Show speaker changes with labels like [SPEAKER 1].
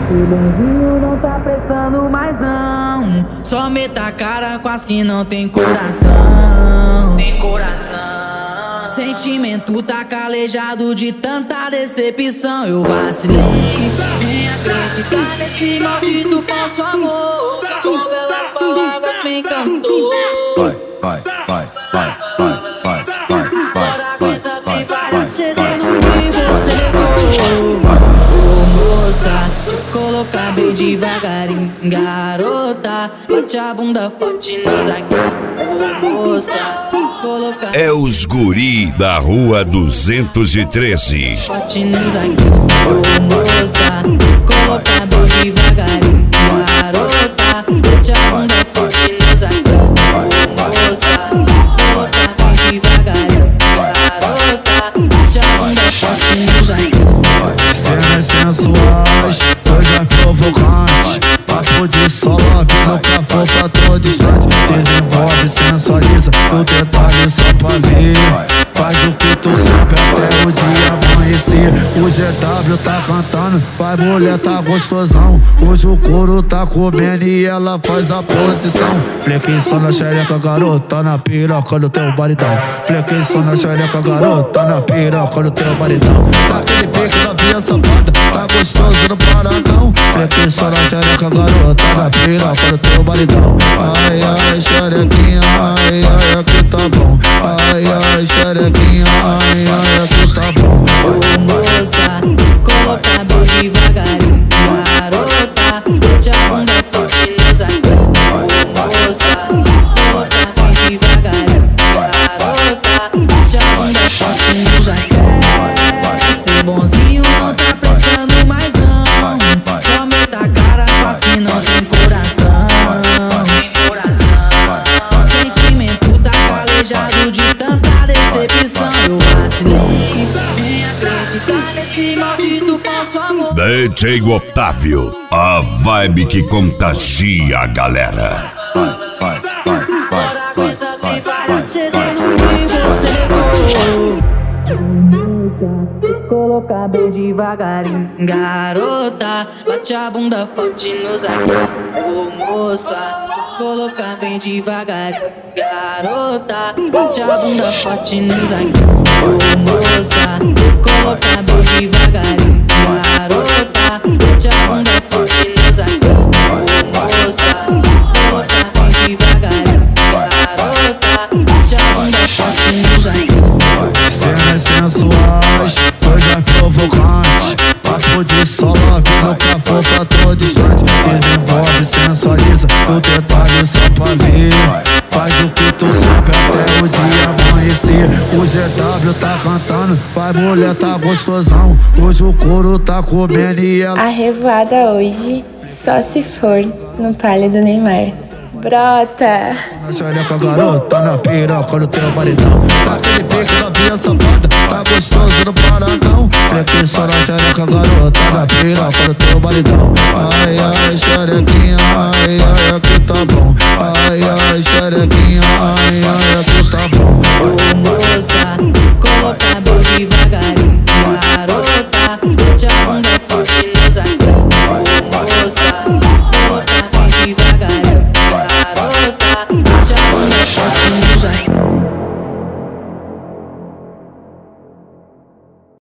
[SPEAKER 1] O bonzinho não tá prestando mais não. Só meta a cara com as que não tem coração. Tem coração. Sentimento tá calejado de tanta decepção. Eu vacilei em acreditar nesse maldito falso amor. Só com belas palavras me encantou.
[SPEAKER 2] Vai, vai, vai, vai, vai, vai, vai, vai.
[SPEAKER 1] Agora aguenta, tem várias cedendo que você levou. Moça, te colocar bem devagarinho, garota. Bate a bunda forte no zagueiro. Moça, te colocar.
[SPEAKER 3] É os guri da rua 213.
[SPEAKER 1] Forte no zagueiro. Moça, te colocar bem devagarinho, garota. Bate a bunda forte no zagueiro. Moça, te colocar bem devagarinho, garota. Bate a bunda forte no zagueiro.
[SPEAKER 4] Cenas sensuais, coisa provocante. Papo de só love, nunca for pra todo instante. Desenvolve, sensualiza, o detalhe só pra ver. Faz o que tu sabe até o dia amanhecer. O GW tá cantando, vai mulher tá gostosão. Hoje o couro tá comendo e ela faz a posição. Flexão na xereca, garota, na piroca do teu baridão. Flexão na xereca, garota, na piroca do teu baridão. Naquele pique da via safada, tá gostoso, não para não. Flexão na xereca, garota, na piroca do teu baridão. Ai, ai, xerequinha, ai, ai, aqui tá bom. Ai, ai, xerequinha, ai, ai, aqui tá bom.
[SPEAKER 1] Ô moça, coloca bem devagarinho, garota. Bote a bunda forte no zagueiro. Ô moça, coloca bem devagarinho, garota. Bote a bunda forte no zagueiro. Ser bonzinho não tá prestando mais não. Só meta a cara com as que não tem coração. Sentimento tá calejado de tanta decepção. Eu vacilei em acreditar nesse maldito falso amor.
[SPEAKER 3] DJ Otávio, a vibe que contagia a galera.
[SPEAKER 2] Vai, vai, vai, vai, vai, vai, vai,
[SPEAKER 1] Cedendo que você levou. Colocar bem devagarinho, garota. Bate a bunda forte no zagueiro. Ô moça, colocar bem devagarinho, garota. Bate a bunda forte no zagueiro. Ô moça, colocar bem devagarinho, garota. Bate a bunda forte no zagueiro. Ô moça, colocar bem devagarinho, garota. Bate a bunda forte no zagueiro.
[SPEAKER 4] Cenas sensuais, coisa provocante. Papo de só love, nunca for pra todo instante. Desenvolve, sensualiza, o detalhe só pra ver. Faz o que tu sabe até o dia amanhecer. O GW tá cantando, vai mulher tá gostosão. Hoje o couro tá comendo e ela...
[SPEAKER 5] A revoada hoje, só se for no palio do Neymar. Brota!
[SPEAKER 4] Na xereca, garota, na piroca do teu baridão. Naquele pique da via safada, tá gostoso, não para não. Flexão na xereca, garota, na piroca do teu baridão. Ai, ai, xerequinha, ai, ai, aqui tá bom. Ai, ai, xerequinha, ai, ai, aqui tá bom.
[SPEAKER 1] Ô moça,